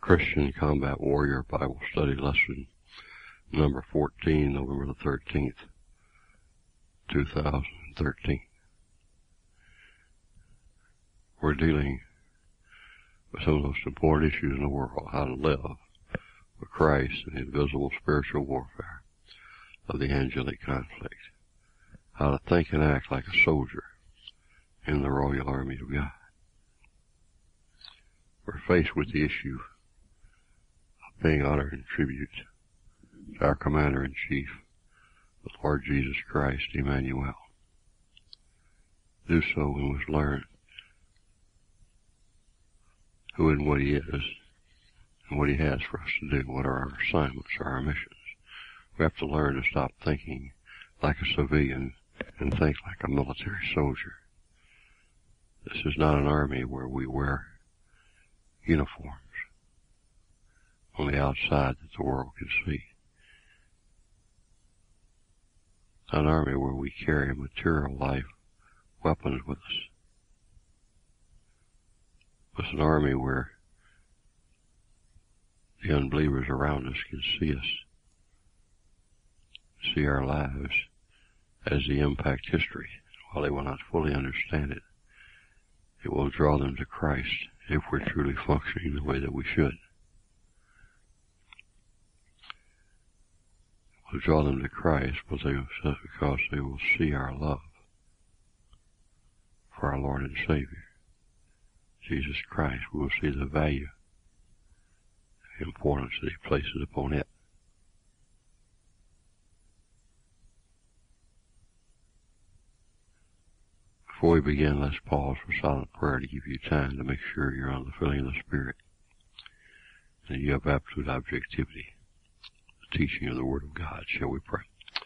Christian Combat Warrior Bible Study Lesson number 14, November the 13th, 2013. We're dealing with some of the most important issues in the world: how to live for Christ in the invisible spiritual warfare of the angelic conflict, how to think and act like a soldier in the Royal Army of God. We're faced with the issue of paying honor and tribute to our Commander-in-Chief, the Lord Jesus Christ, Emmanuel. Do so, we must learn who and what He is, and what He has for us to do, what are our assignments, our missions. We have to learn to stop thinking like a civilian and think like a military soldier. This is not an army where we wear uniforms on the outside that the world can see. An army where we carry material life weapons with us. It's an army where the unbelievers around us can see us, see our lives as they impact history. While they will not fully understand it, it will draw them to Christ if we're truly functioning the way that we should. It will draw them to Christ because they will see our love for our Lord and Savior, Jesus Christ. We will see the value, the importance that He places upon it. Before we begin, let's pause for silent prayer to give you time to make sure you're on the filling of the Spirit and you have absolute objectivity, the teaching of the Word of God. Shall we pray?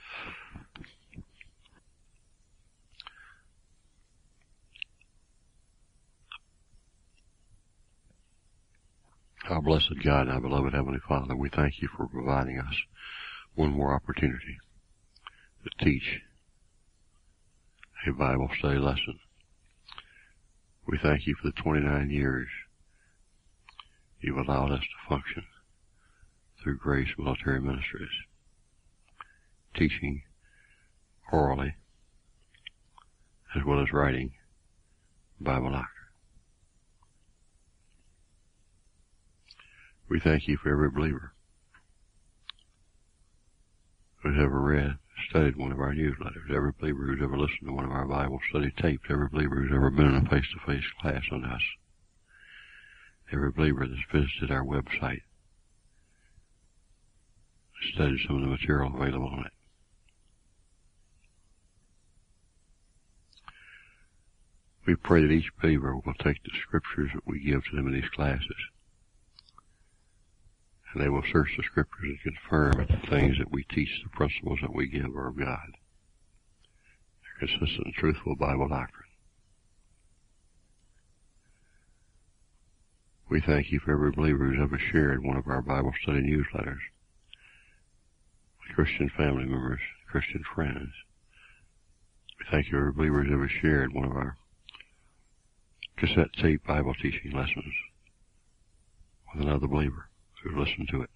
Our blessed God and our beloved Heavenly Father, we thank You for providing us one more opportunity to teach a Bible study lesson. We thank You for the 29 years You've allowed us to function through Grace Military Ministries, teaching orally as well as writing Bible doctrine. We thank You for every believer who's ever read, studied one of our newsletters, every believer who's ever listened to one of our Bible study tapes, every believer who's ever been in a face-to-face class on us, every believer that's visited our website, studied some of the material available on it. We pray that each believer will take the scriptures that we give to them in these classes, and they will search the scriptures and confirm that the things that we teach, the principles that we give, are of God. They're consistent and truthful Bible doctrine. We thank You for every believer who's ever shared one of our Bible study newsletters with Christian family members, Christian friends. We thank You for every believer who's ever shared one of our cassette tape Bible teaching lessons with another believer who listened to it.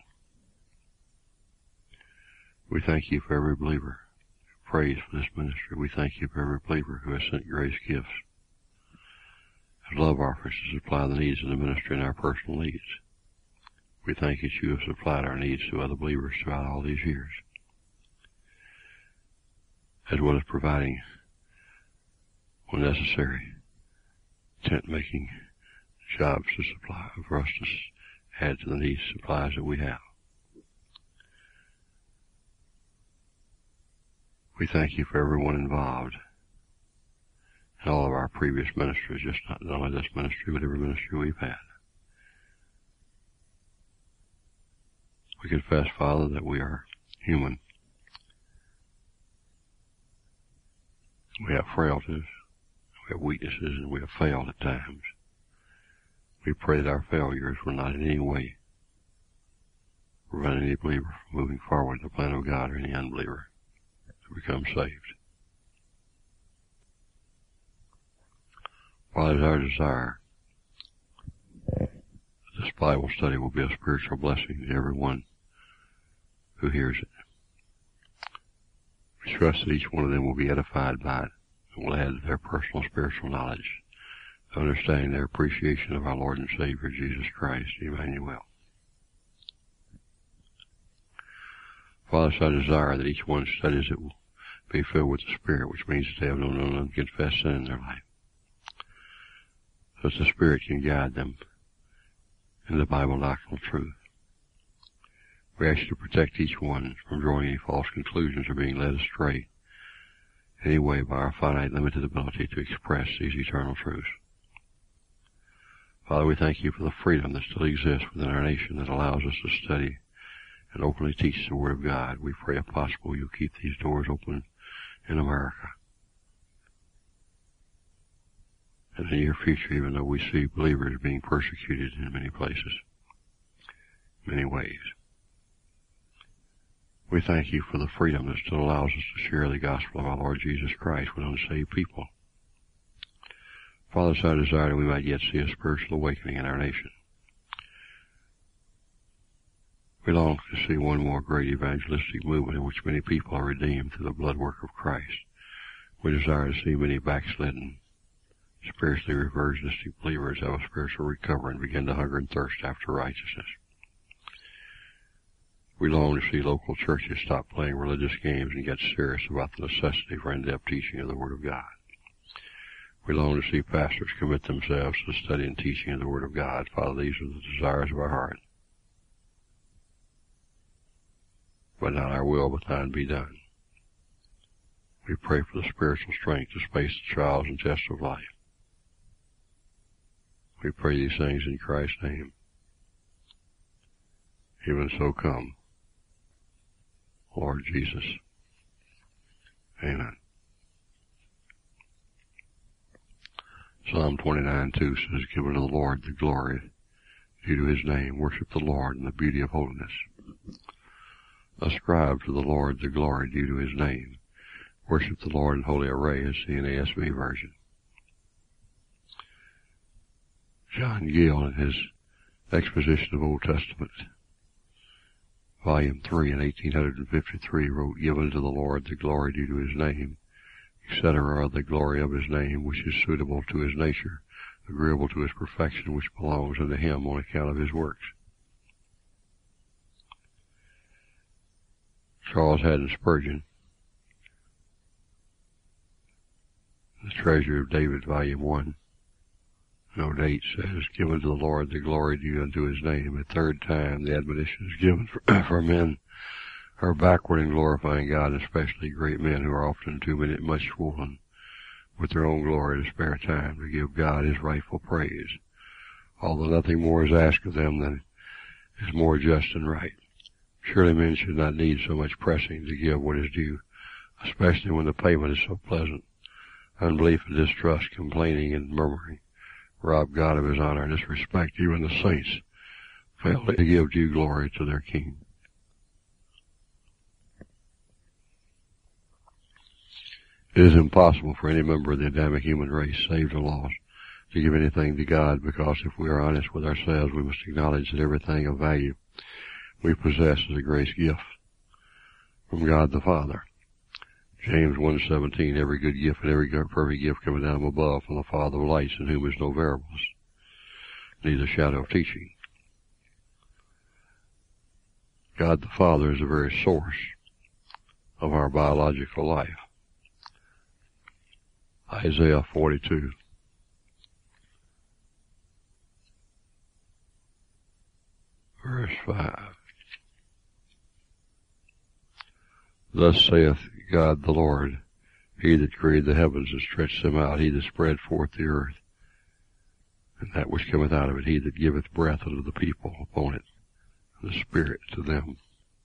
We thank You for every believer who prays for this ministry. We thank You for every believer who has sent grace gifts as love offerings to supply the needs of the ministry and our personal needs. We thank You that You have supplied our needs to other believers throughout all these years, as well as providing, when necessary, tent-making jobs to supply for us to add to the needs supplies that we have. We thank You for everyone involved in all of our previous ministries, just not only this ministry, but every ministry we've had. We confess, Father, that we are human. We have frailties, we have weaknesses, and we have failed at times. We pray that our failures will not in any way prevent any believer from moving forward in the plan of God, or any unbeliever to become saved. While it is our desire that the Bible study will be a spiritual blessing to everyone who hears it. We trust that each one of them will be edified by it and will add to their personal spiritual knowledge, understanding their appreciation of our Lord and Savior, Jesus Christ, Emmanuel. Father, so I desire that each one studies it will be filled with the Spirit, which means that they have no known unconfessed sin in their life, so that the Spirit can guide them in the Bible doctrinal truth. We ask you to protect each one from drawing any false conclusions or being led astray in any way by our finite, limited ability to express these eternal truths. Father, we thank you for the freedom that still exists within our nation that allows us to study and openly teach the Word of God. We pray, if possible, you'll keep these doors open in America in the near future, even though we see believers being persecuted in many places, many ways. We thank you for the freedom that still allows us to share the gospel of our Lord Jesus Christ with unsaved people. Father, so I desire that we might yet see a spiritual awakening in our nation. We long to see one more great evangelistic movement in which many people are redeemed through the blood work of Christ. We desire to see many backslidden, spiritually reversionistic believers have a spiritual recovery and begin to hunger and thirst after righteousness. We long to see local churches stop playing religious games and get serious about the necessity for in-depth teaching of the Word of God. We long to see pastors commit themselves to the study and teaching of the Word of God. Father, these are the desires of our heart. But not our will, but thine be done. We pray for the spiritual strength to face the trials and tests of life. We pray these things in Christ's name. Even so come, Lord Jesus. Amen. Psalm 29:2 says, "Give unto the Lord the glory due to his name. Worship the Lord in the beauty of holiness." Ascribe to the Lord the glory due to his name. Worship the Lord in holy array, is the NASB version. John Gill, in his Exposition of Old Testament, Volume 3 in 1853, wrote, "Give unto the Lord the glory due to his name, etc., the glory of his name, which is suitable to his nature, agreeable to his perfection, which belongs unto him on account of his works." Charles Haddon Spurgeon, The Treasure of David, Volume 1, Note 8, says, "Give unto the Lord the glory due unto his name." A third time the admonition is given for men who are backward in glorifying God, especially great men who are often too much swollen with their own glory to spare time to give God his rightful praise, although nothing more is asked of them than is more just and right. Surely men should not need so much pressing to give what is due, especially when the payment is so pleasant. Unbelief and distrust, complaining and murmuring, rob God of his honor and disrespect. Even the saints fail to give due glory to their King. It is impossible for any member of the Adamic human race, saved or lost, to give anything to God, because if we are honest with ourselves, we must acknowledge that everything of value we possess is a grace gift from God the Father. James 1:17, "Every good gift and every perfect gift coming down from above, from the Father of lights, in whom is no variableness, neither shadow of teaching." God the Father is the very source of our biological life. Isaiah 42. Verse 5. "Thus saith God the Lord, he that created the heavens and stretched them out, he that spread forth the earth, and that which cometh out of it, he that giveth breath unto the people upon it, and the spirit to them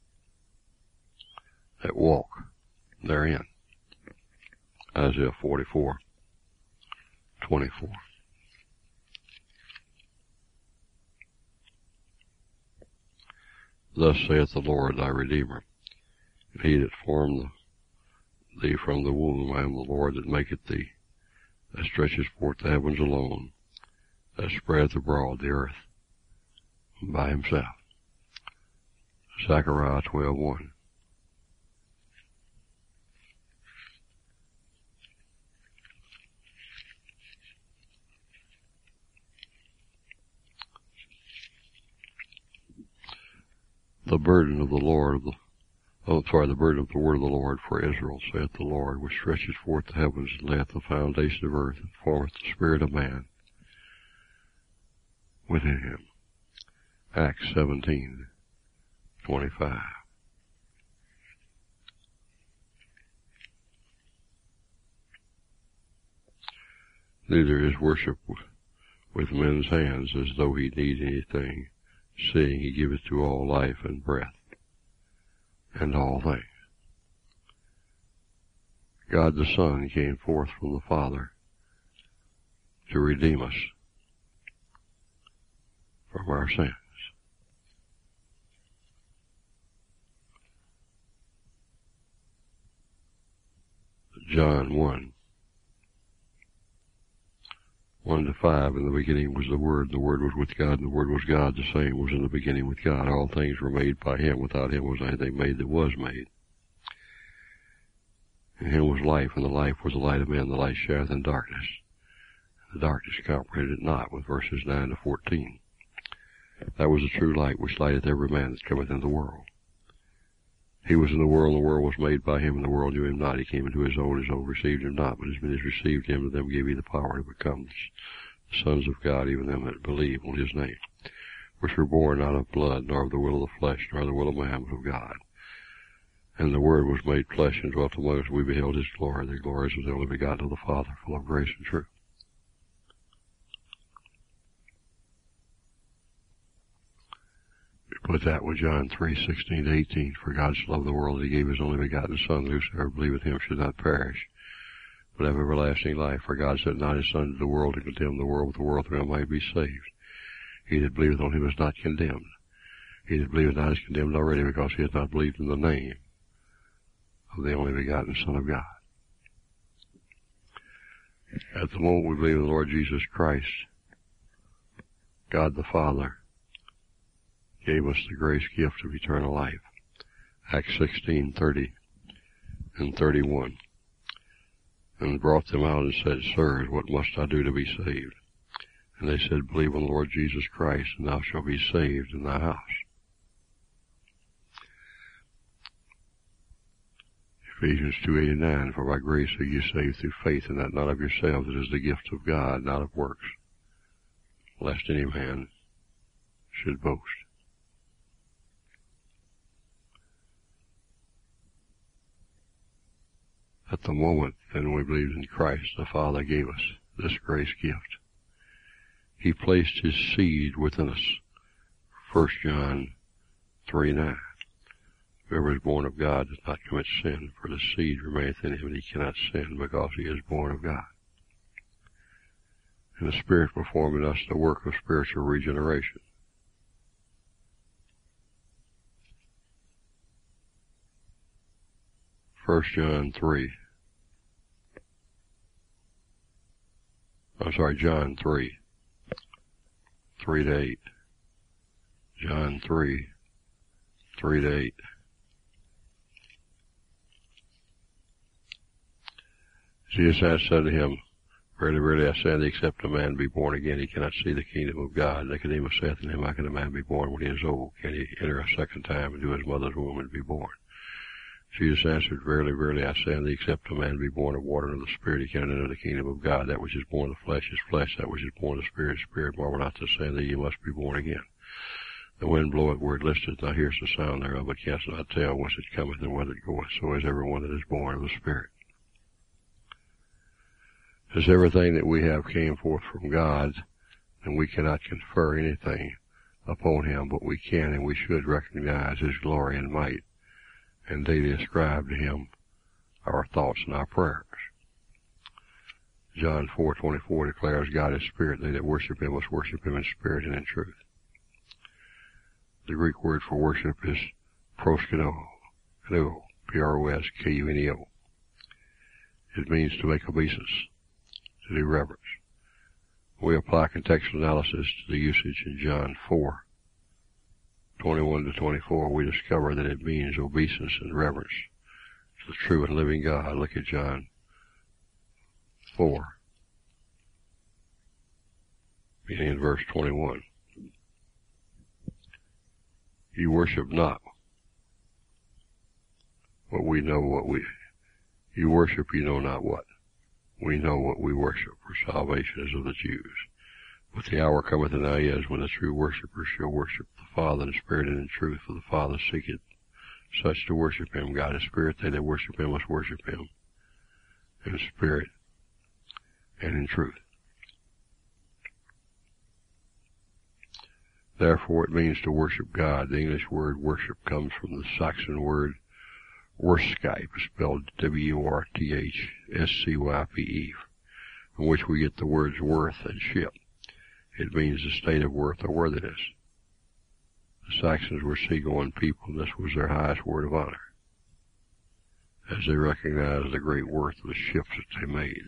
that walk therein." Isaiah 44:24. "Thus saith the Lord thy Redeemer, and he that formed thee from the womb. I am the Lord that maketh thee, that stretches forth the heavens alone, that spreadeth abroad the earth, by himself. Zechariah 12:1. The burden of the Lord of the the burden of the word of the Lord for Israel, saith the Lord, which stretcheth forth the heavens, and layeth the foundation of earth, and formeth the spirit of man within him. Acts 17:25. Neither is worship with men's hands as though he need anything, seeing he giveth to all life and breath and all things. God the Son came forth from the Father to redeem us from our sins. John 1:1-5. In the beginning was the Word was with God, and the Word was God. The same was in the beginning with God. All things were made by him. Without him was anything made that was made. In him was life, and the life was the light of men. The light shineth in darkness, and the darkness comprehended it not, with verses 9-14. That was the true light, which lighteth every man that cometh into the world. He was in the world, and the world was made by him, and the world knew him not. He came into his own received him not. But as many as received him, to them gave he the power to become the sons of God, even them that believe on his name, which were born not of blood, nor of the will of the flesh, nor of the will of man, but of God. And the Word was made flesh and dwelt among us. We beheld his glory. The glory is of the only begotten of the Father, full of grace and truth. We put that with John 3:16-18. For God so loved the world that he gave his only begotten Son, that whosoever believeth him should not perish, but have everlasting life. For God sent not his Son into the world to condemn the world, but the world through him might be saved. He that believeth on him is not condemned. He that believeth not is condemned already, because he hath not believed in the name of the only begotten Son of God. At the moment we believe in the Lord Jesus Christ, God the Father gave us the grace gift of eternal life. Acts 16:30-31. And brought them out and said, Sirs, what must I do to be saved? And they said, Believe on the Lord Jesus Christ, and thou shalt be saved in thy house. Ephesians 2:89. For by grace are you saved through faith, and that not of yourselves, it is the gift of God, not of works, lest any man should boast. At the moment then we believed in Christ, the Father gave us this grace gift. He placed his seed within us. 1 John 3:9. Whoever is born of God does not commit sin, for the seed remaineth in him, and he cannot sin, because he is born of God. And the Spirit performed in us the work of spiritual regeneration. John 3:3-8. John 3:3-8. Jesus answered unto him, Verily, verily, I say unto thee, except a man be born again, he cannot see the kingdom of God. Nicodemus saith unto him, How can a man be born when he is old? Can he enter a second time into his mother's womb and be born? Jesus answered, Verily, verily, I say unto thee, except a man be born of water and of the Spirit, he cannot enter the kingdom of God. That which is born of the flesh is flesh, that which is born of the Spirit is spirit. Marvel not to say that ye must be born again. The wind bloweth where it listeth, thou hearest the sound thereof, but canst not tell whence it cometh and whither it goeth. So is every one that is born of the Spirit. As everything that we have came forth from God, and we cannot confer anything upon him, but we can and we should recognize his glory and might, and daily ascribe to him our thoughts and our prayers. John 4:24 declares, God is spirit. They that worship him must worship him in spirit and in truth. The Greek word for worship is proskuneo, P-R-O-S-K-U-N-E-O. It means to make obeisance, to do reverence. We apply contextual analysis to the usage in John 4 21 to 24, we discover that it means obeisance and reverence to the true and living God. Look at John 4, beginning in verse 21. You worship not what we know you worship you know not what. We know what we worship, for salvation is of the Jews. But the hour cometh and now is when the true worshippers shall worship the Father in spirit and in truth, for the Father seeketh such to worship him. God is spirit, they that worship him must worship him in spirit and in truth. Therefore it means to worship God. The English word worship comes from the Saxon word worship, spelled W-O-R-T-H-S-C-Y-P-E, from which we get the words worth and ship. It means a state of worth or worthiness. The Saxons were seagoing people, and this was their highest word of honor, as they recognized the great worth of the ships that they made.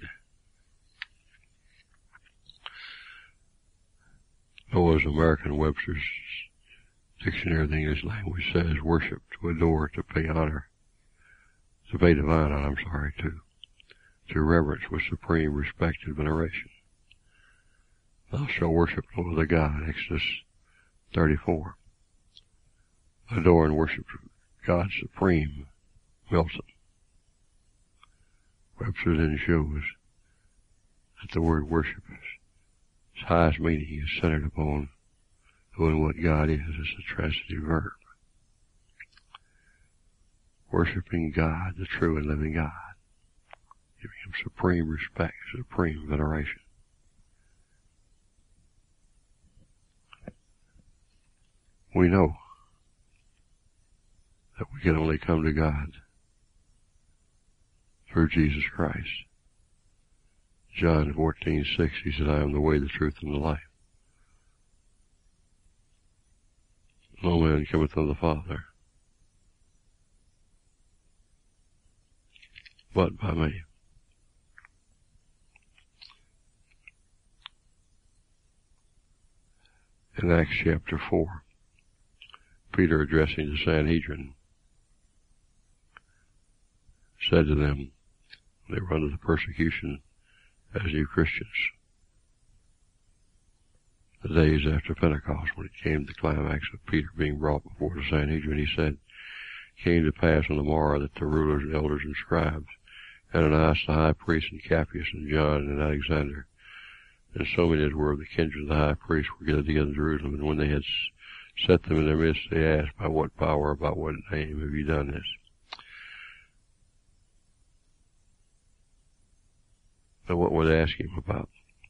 Noah's American Webster's Dictionary of the English Language says worship, to adore, to pay honor, to pay divine honor, to reverence with supreme respect and veneration. Thou shalt worship no other God, Exodus 34. Adore and worship God supreme, Milton. Webster then shows that the word worship, its highest meaning, is centered upon knowing what God is as a transitive verb. Worshipping God, the true and living God, giving him supreme respect, supreme veneration. We know that we can only come to God through Jesus Christ. John 14:6, he said, I am the way, the truth, and the life. No man cometh unto the Father but by me. In Acts chapter 4, Peter, addressing the Sanhedrin, said to them, they were under the persecution as new Christians, the days after Pentecost, when it came to the climax of Peter being brought before the Sanhedrin, he said, it came to pass on the morrow that the rulers and elders and scribes, Ananias the high priest, and Caiaphas, and John, and Alexander, and so many as were of the kindred of the high priest, were gathered together in Jerusalem. And when they had set them in their midst, they asked, by what power, about what name have you done this? Now what were they asking him about?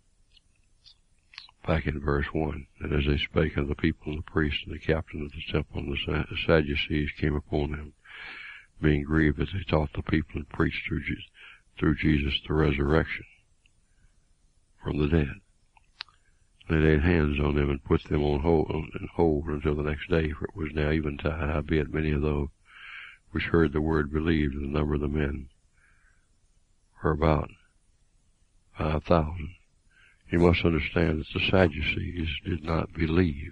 Back in verse 1, and as they spake unto the people and the priests and the captain of the temple and the Sadducees came upon them, being grieved that they taught the people and preached through Jesus the resurrection from the dead. They laid hands on them and put them on hold until the next day, for it was now eventide. Howbeit many of those which heard the word believed, and the number of the men were about 5,000. You must understand that the Sadducees did not believe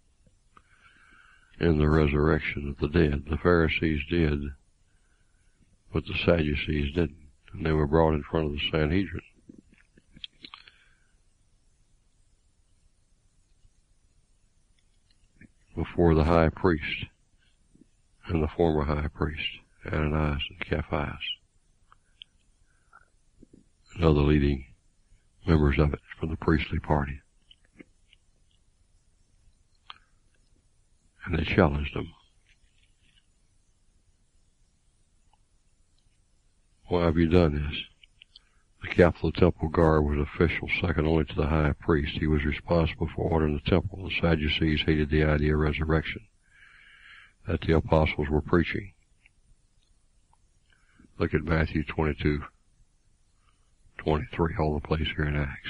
in the resurrection of the dead. The Pharisees did, but the Sadducees didn't. And they were brought in front of the Sanhedrin. Before the high priest and the former high priest, Ananias and Caiaphas, and other leading members of it from the priestly party. And they challenged them. Why have you done this? The captain of the temple guard was official, second only to the high priest. He was responsible for order in the temple. The Sadducees hated the idea of resurrection that the apostles were preaching. Look at Matthew 22:23, all the place here in Acts.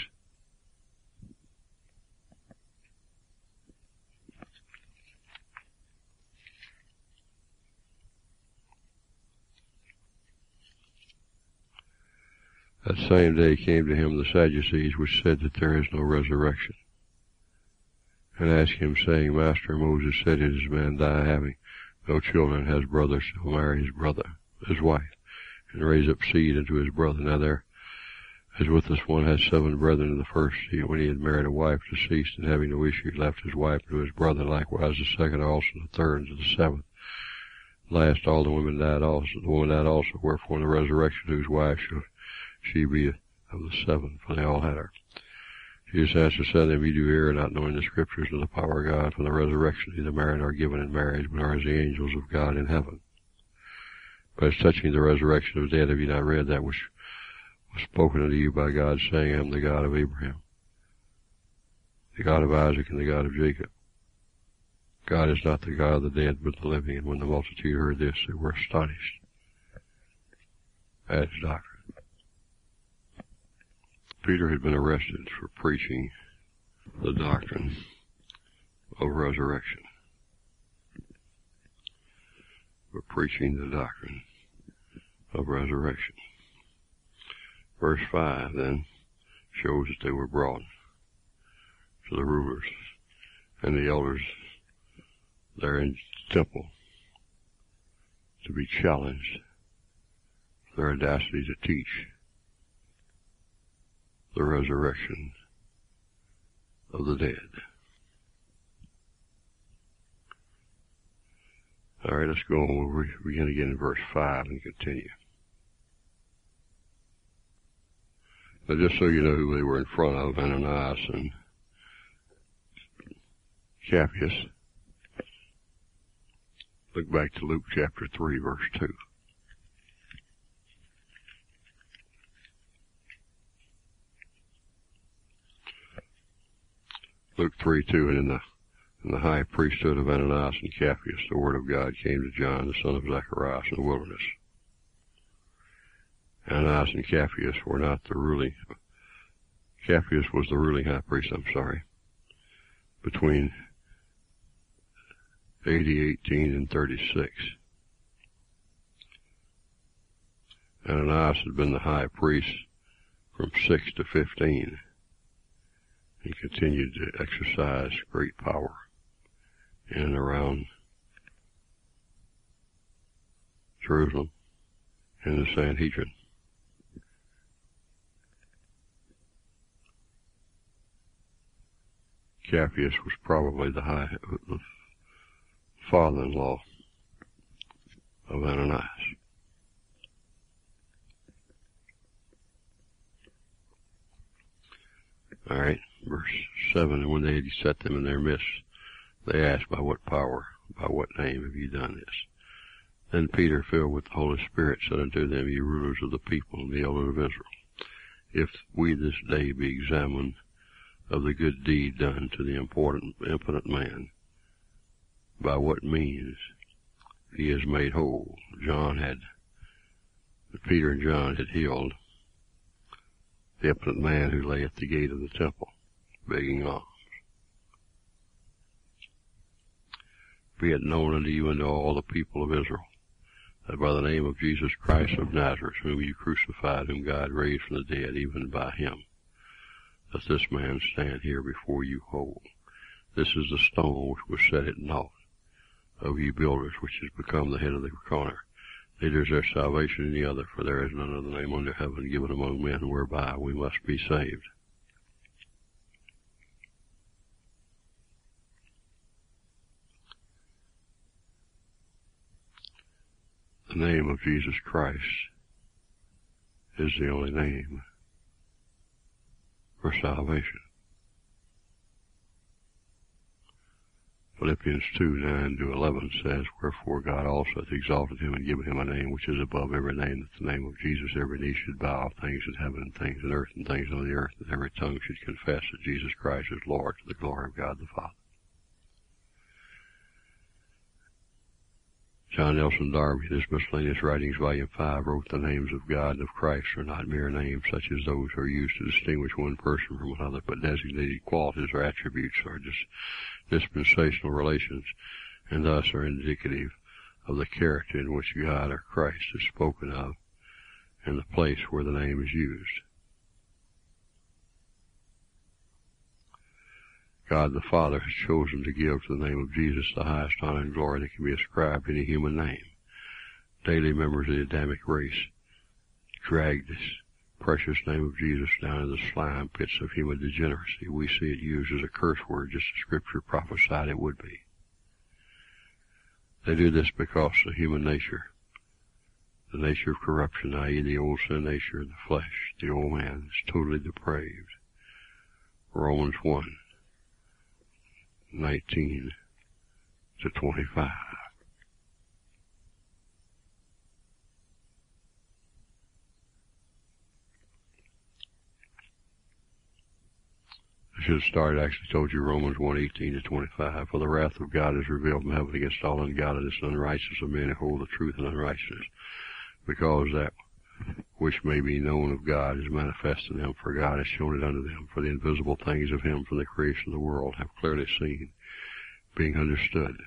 That same day came to him the Sadducees, which said that there is no resurrection. and asked him, saying, Master, Moses said, Is this man die having no children, has brother, shall marry his wife, and raise up seed unto his brother. Now there, as with this one has 7 brethren, in the first, when he had married a wife, deceased, and having no issue, left his wife to his brother, likewise the second also, the third, and to the 7th. Last, all the women died also. The woman died also, wherefore in the resurrection, whose wife shall she be of the 7th? For they all had her. Jesus answered, said them, Ye do err, not knowing the Scriptures nor the power of God. For the resurrection neither married nor given in marriage, but are as the angels of God in heaven. But as touching the resurrection of the dead, have ye not read that which was spoken unto you by God, saying, I am the God of Abraham, the God of Isaac, and the God of Jacob? God is not the God of the dead, but the living. And when the multitude heard this, they were astonished at his doctrine. Peter had been arrested for preaching the doctrine of resurrection. For preaching the doctrine of resurrection. Verse 5 then shows that they were brought to the rulers and the elders there in the temple to be challenged for their audacity to teach the resurrection of the dead. All right, let's go on. We'll begin again in verse 5 and continue. Now, just so you know who they were in front of, Ananias and Caiaphas, look back to Luke chapter 3, verse 2. Luke 3:2, and in the high priesthood of Ananias and Caiaphas, the word of God came to John, the son of Zacharias, in the wilderness. Ananias and Caiaphas were not the ruling. Caiaphas was the ruling high priest, between AD 18 and 36. Ananias had been the high priest from 6 to 15. He continued to exercise great power in and around Jerusalem and the Sanhedrin. Caiaphas was probably the father-in-law of Ananias. All right, verse 7, and when they had set them in their midst, they asked, By what power, by what name have ye done this? Then Peter, filled with the Holy Spirit, said unto them, Ye rulers of the people and the elders of Israel, if we this day be examined of the good deed done to the impotent man, by what means he is made whole. Peter and John had healed the impotent man who lay at the gate of the temple, begging alms. Be it known unto you and to all the people of Israel, that by the name of Jesus Christ of Nazareth, whom you crucified, whom God raised from the dead, even by him, that this man stand here before you whole. This is the stone which was set at naught of you builders, which has become the head of the corner. Neither is there salvation in the other, for there is none other name under heaven given among men whereby we must be saved. The name of Jesus Christ is the only name for salvation. Philippians 2:9-11 says, Wherefore God also hath exalted him and given him a name which is above every name, that the name of Jesus every knee should bow, things in heaven and things in earth and things on the earth, that every tongue should confess that Jesus Christ is Lord, to the glory of God the Father. John Nelson Darby, in his Miscellaneous Writings, Volume 5, wrote, The names of God and of Christ are not mere names, such as those who are used to distinguish one person from another, but designated qualities or attributes or dispensational relations, and thus are indicative of the character in which God or Christ is spoken of and the place where the name is used. God the Father has chosen to give to the name of Jesus the highest honor and glory that can be ascribed to any human name. Daily members of the Adamic race drag this precious name of Jesus down into the slime pits of human degeneracy. We see it used as a curse word, just as Scripture prophesied it would be. They do this because the human nature, the nature of corruption, i.e. the old sin nature of the flesh, the old man, is totally depraved. Romans 1:19-25. I should have started, actually told you Romans 1:18-25. For the wrath of God is revealed from heaven against all ungodliness and unrighteousness of men who hold the truth in unrighteousness, because that which may be known of God is manifest in them, for God has shown it unto them. For the invisible things of him from the creation of the world have clearly seen, being understood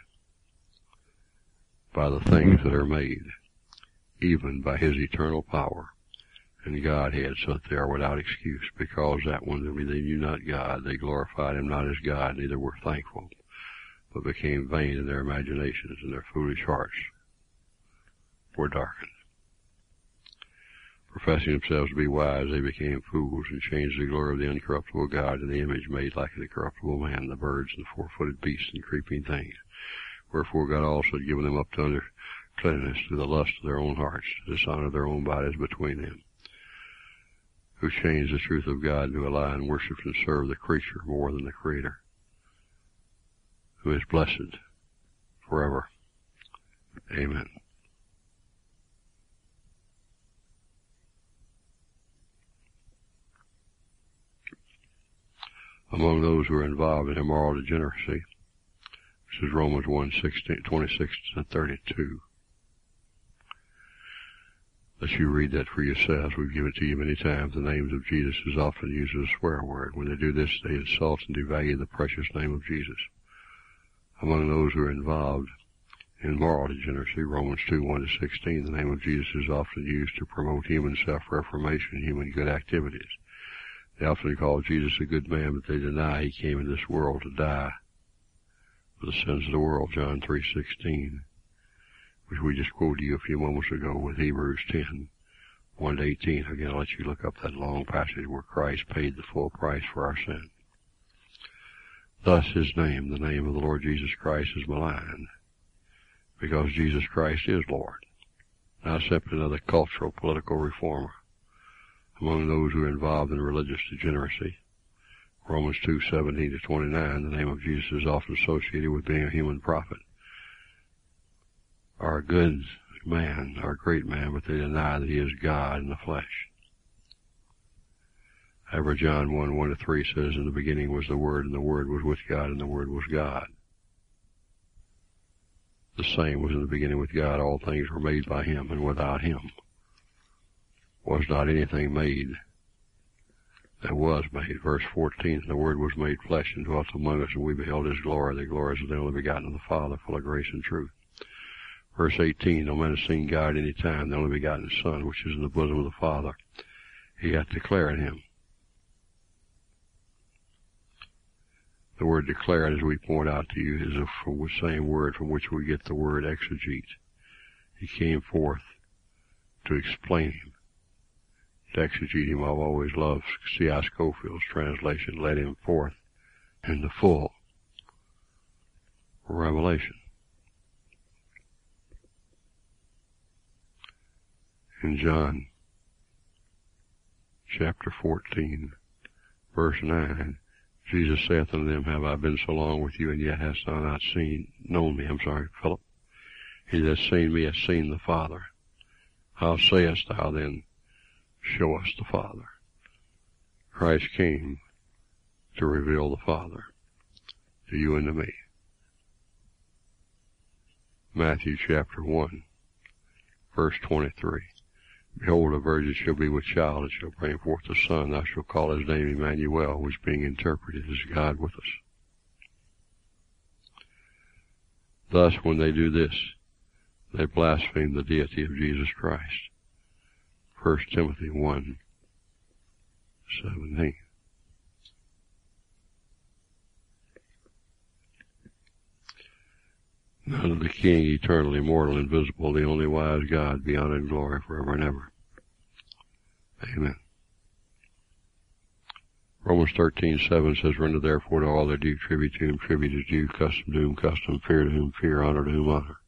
by the things that are made, even by his eternal power and Godhead, so that they are without excuse, because that when they knew not God, they glorified him not as God, neither were thankful, but became vain in their imaginations, and their foolish hearts were darkened. Professing themselves to be wise, they became fools, and changed the glory of the uncorruptible God into the image made like the corruptible man, the birds, and the four-footed beasts, and creeping things. Wherefore God also had given them up to uncleanness through the lust of their own hearts, to dishonor their own bodies between them, who changed the truth of God into a lie, and worshipped and served the creature more than the Creator, who is blessed forever. Amen. Among those who are involved in immoral degeneracy, this is Romans 1:26-32. Let you read that for yourselves. We've given it to you many times. The names of Jesus is often used as a swear word. When they do this, they insult and devalue the precious name of Jesus. Among those who are involved in moral degeneracy, Romans 2:1-16, the name of Jesus is often used to promote human self-reformation, human good activities. They often call Jesus a good man, but they deny he came into this world to die for the sins of the world, John 3:16, which we just quoted you a few moments ago with Hebrews 10:1-18. Again, I'll let you look up that long passage where Christ paid the full price for our sin. Thus his name, the name of the Lord Jesus Christ, is maligned, because Jesus Christ is Lord, not simply another cultural, political reformer. Among those who are involved in religious degeneracy, Romans 2:17-29, the name of Jesus is often associated with being a human prophet, or a good man, or a great man, but they deny that he is God in the flesh. However, John 1:1-3 says, in the beginning was the Word, and the Word was with God, and the Word was God. The same was in the beginning with God. All things were made by him, and without him was not anything made that was made. Verse 14, the Word was made flesh and dwelt among us, and we beheld his glory. The glory is of the only begotten of the Father, full of grace and truth. Verse 18, no man has seen God any time, the only begotten Son, which is in the bosom of the Father. He hath declared him. The word declared, as we point out to you, is the same word from which we get the word exegete. He came forth to explain him. To exegete him, I've always loved C.I. Scofield's translation, led him forth in the full revelation. In John chapter 14, verse 9, Jesus saith unto them, have I been so long with you, and yet hast thou not known me? Philip. He that hath seen me hath seen the Father. How sayest thou then, show us the Father? Christ came to reveal the Father to you and to me. Matthew chapter 1, verse 23. Behold, a virgin shall be with child, and shall bring forth a son. Thou shalt call his name Emmanuel, which being interpreted is God with us. Thus, when they do this, they blaspheme the deity of Jesus Christ. 1 Timothy 1:17. None of the King, eternal, immortal, invisible, the only wise God, be honor and glory forever and ever. Amen. Romans 13:7 says, render therefore to all their due tribute to whom tribute is due, custom to whom custom, fear to whom fear, honor to whom honor.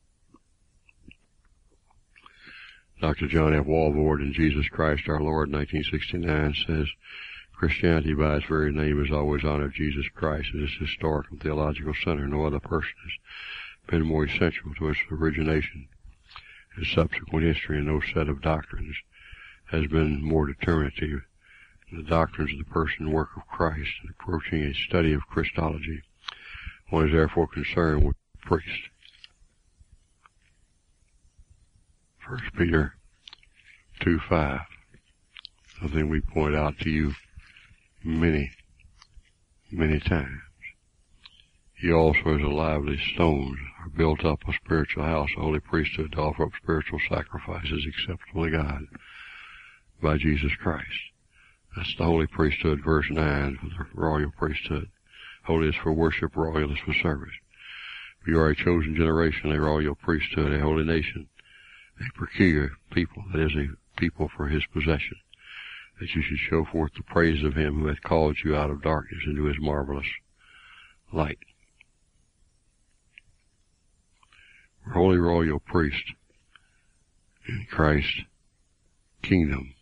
Dr. John F. Walvoord in Jesus Christ our Lord, 1969, says, Christianity by its very name has always honored Jesus Christ as its historical theological center. No other person has been more essential to its origination and subsequent history, and no set of doctrines has been more determinative. The doctrines of the person and work of Christ, and approaching a study of Christology, one is therefore concerned with the priest. 1 Peter 2:5, something we point out to you many, many times. He also, as a lively stones, are built up a spiritual house, a holy priesthood, to offer up spiritual sacrifices acceptable to God by Jesus Christ. That's the holy priesthood, verse 9, for the royal priesthood. Holy is for worship, royal is for service. You are a chosen generation, a royal priesthood, a holy nation, a peculiar people, that is, a people for his possession, that you should show forth the praise of him who hath called you out of darkness into his marvelous light. We're holy royal priest in Christ's kingdom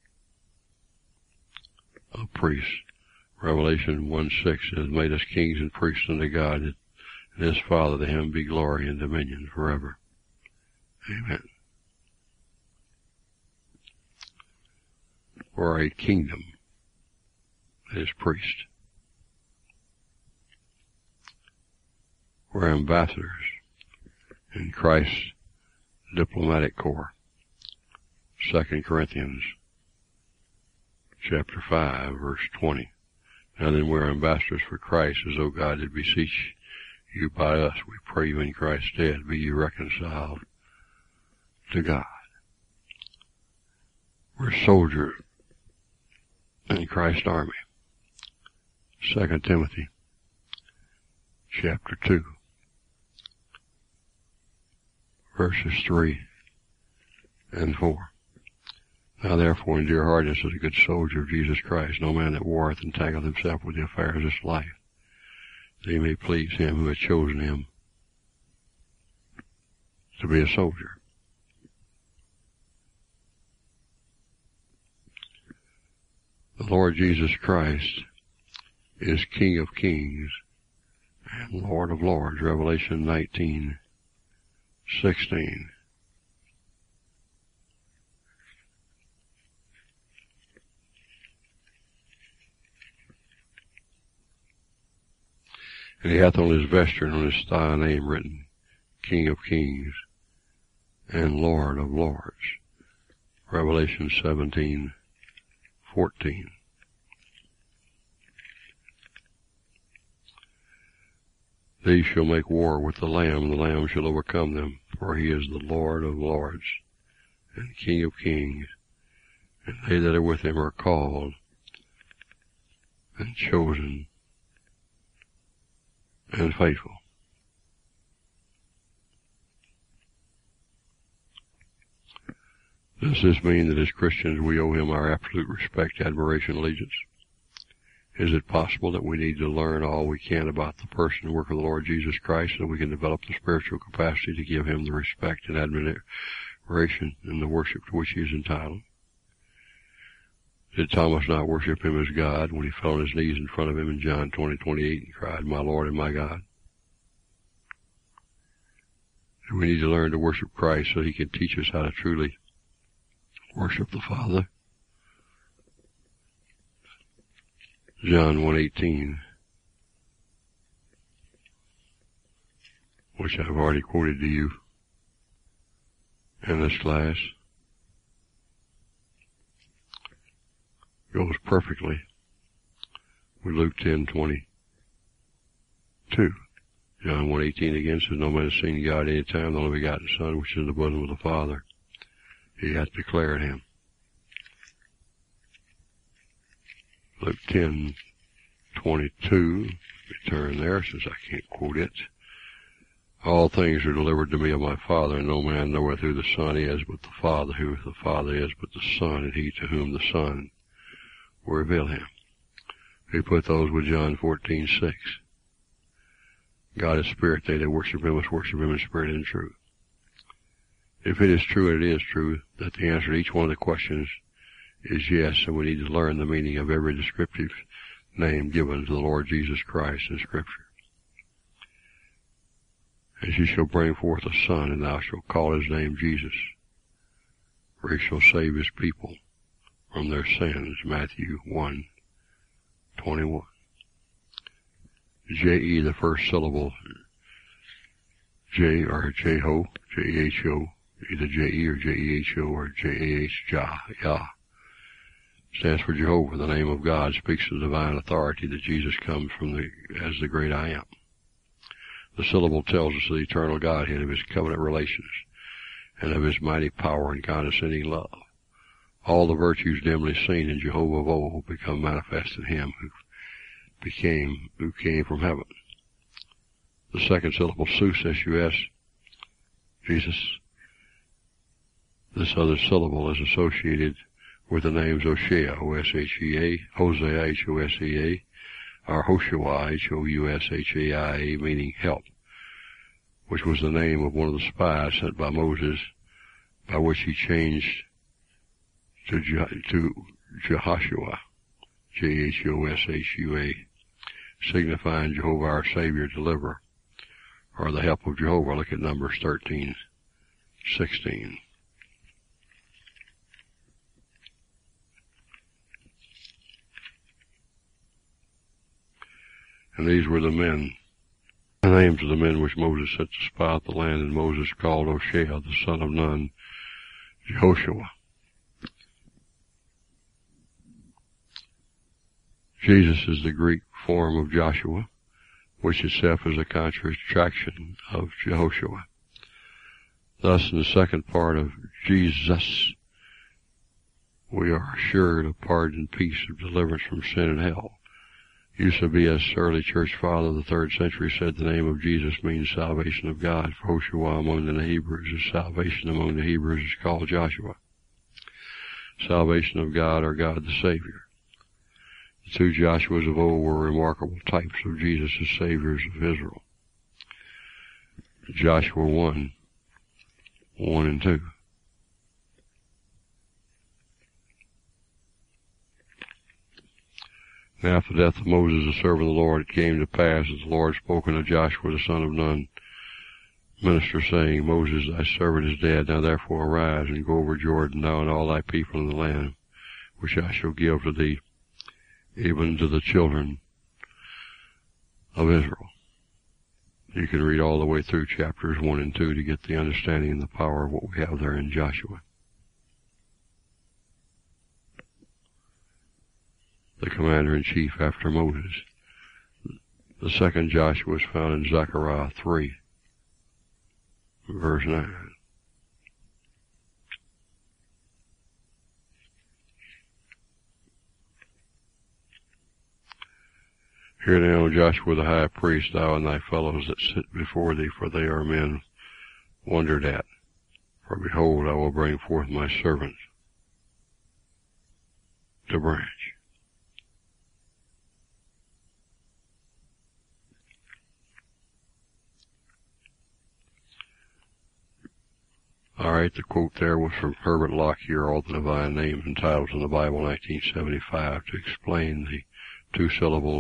of priests. Revelation 1:6 has made us kings and priests unto God, and his Father, to him be glory and dominion forever. Amen. We're a kingdom that is priest. We're ambassadors in Christ's diplomatic corps. 2 Corinthians chapter 5, verse 20. Now then, we're ambassadors for Christ, as though God did beseech you by us. We pray you in Christ's stead, be you reconciled to God. We're soldiers in Christ's army. 2 Timothy chapter 2, verses 3 and 4. Now therefore endure hardness as a good soldier of Jesus Christ. No man that warreth entangleth himself with the affairs of this life, that he may please him who hath chosen him to be a soldier. The Lord Jesus Christ is King of kings and Lord of lords. Revelation 19:16. And he hath on his vesture and on his thigh a name written, King of kings and Lord of lords. Revelation 17:14. These shall make war with the Lamb, and the Lamb shall overcome them, for he is the Lord of lords and King of kings, and they that are with him are called and chosen and faithful. Does this mean that as Christians we owe him our absolute respect, admiration, allegiance? Is it possible that we need to learn all we can about the person and work of the Lord Jesus Christ so we can develop the spiritual capacity to give him the respect and admiration and the worship to which he is entitled? Did Thomas not worship him as God when he fell on his knees in front of him in John 20:28 and cried, My Lord and my God? And we need to learn to worship Christ so he can teach us how to truly worship the Father. John 1:18, which I've already quoted to you in this class, goes perfectly with Luke 10:22. John 1:18 again says, No man has seen God any time, the only begotten Son, which is in the bosom of the Father. He hath declared him. Luke 10:22, we turn there since I can't quote it. All things are delivered to me of my Father, and no man knoweth who the Son is but the Father, who the Father is but the Son, and he to whom the Son will reveal him. We put those with John 14:6. God is spirit, they that worship him must worship him in spirit and in truth. If it is true, and it is true, that the answer to each one of the questions is yes, and we need to learn the meaning of every descriptive name given to the Lord Jesus Christ in Scripture. And she shall bring forth a son, and thou shalt call his name Jesus, for he shall save his people from their sins. Matthew 1:21. J-E, the first syllable, J or J-Ho, J-E-H-O, either J-E or J-E-H-O or J-A-H, Jah, Yah, stands for Jehovah. The name of God speaks of the divine authority that Jesus comes from as the great I Am. The syllable tells us of the eternal Godhead, of his covenant relations, and of his mighty power and condescending love. All the virtues dimly seen in Jehovah of old become manifest in him who came from heaven. The second syllable, Sus, S-U-S, Jesus. This other syllable is associated with the names Oshea, O-S-H-E-A, Hosea, H-O-S-E-A, or Hoshua, H-O-U-S-H-A-I-A, meaning help, which was the name of one of the spies sent by Moses, by which he changed to Jehoshua, J-H-O-S-H-U-A, signifying Jehovah our Savior, Deliverer, or the help of Jehovah. Look at Numbers 13:16. And these were the names of the men which Moses sent to spy out the land, and Moses called Oshea, the son of Nun, Jehoshua. Jesus is the Greek form of Joshua, which itself is a contraction of Jehoshua. Thus, in the second part of Jesus, we are assured of pardon, peace, of deliverance from sin and hell. Eusebius, early church father of the 3rd century, said the name of Jesus means salvation of God. For Hoshua among the Hebrews is salvation among the Hebrews is called Joshua. Salvation of God, or God the Savior. The two Joshuas of old were remarkable types of Jesus as Saviors of Israel. Joshua 1:1 and 2. Now after the death of Moses, the servant of the Lord, it came to pass that the Lord spoke unto Joshua the son of Nun, minister, saying, Moses, thy servant is dead. Now therefore arise and go over Jordan, thou and all thy people in the land, which I shall give to thee, even to the children of Israel. You can read all the way through chapters 1 and 2 to get the understanding and the power of what we have there in Joshua. The commander-in-chief after Moses. The second Joshua is found in Zechariah 3, verse 9. Hear now, Joshua the high priest, thou and thy fellows that sit before thee, for they are men wondered at. For behold, I will bring forth my servant to branch. All right, the quote there was from Herbert Lockyer, All the Divine Names and Titles in the Bible, 1975, to explain the two syllables,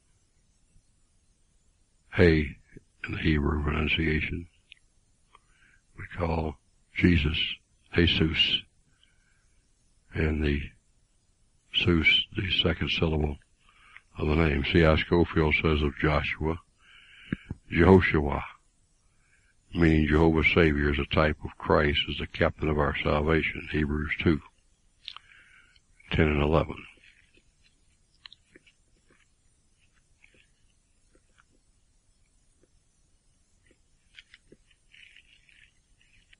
Hey, in the Hebrew pronunciation. We call Jesus, Jesus, and the Sus, the second syllable of the name. C.I. Scofield says of Joshua, Jehoshua, meaning Jehovah's Savior, is a type of Christ as the captain of our salvation. Hebrews 2:10 and 11.